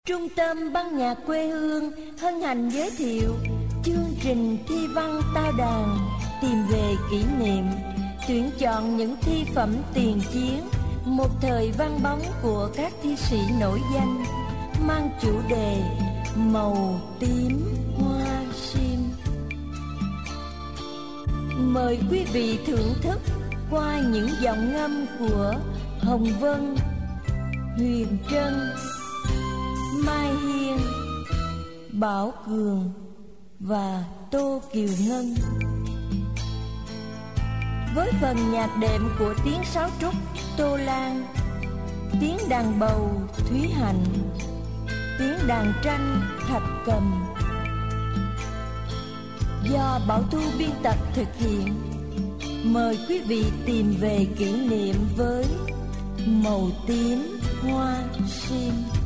Trung tâm Ban nhạc quê hương hân hạnh giới thiệu chương trình thi văn tao đàn tìm về kỷ niệm, tuyển chọn những thi phẩm tiền chiến, một thời vang bóng của các thi sĩ nổi danh, mang chủ đề Màu tím hoa sim. Mời quý vị thưởng thức qua những giọng ngâm của Hồng Vân, Huyền Trân, Mai Hiên, Bảo Cường và Tô Kiều Ngân. Với phần nhạc đệm của tiếng sáo trúc Tô Lan, tiếng đàn bầu Thúy Hạnh, tiếng đàn tranh Thạch Cầm. Do Bảo Thu biên tập thực hiện. Mời quý vị tìm về kỷ niệm với Màu tím hoa sim.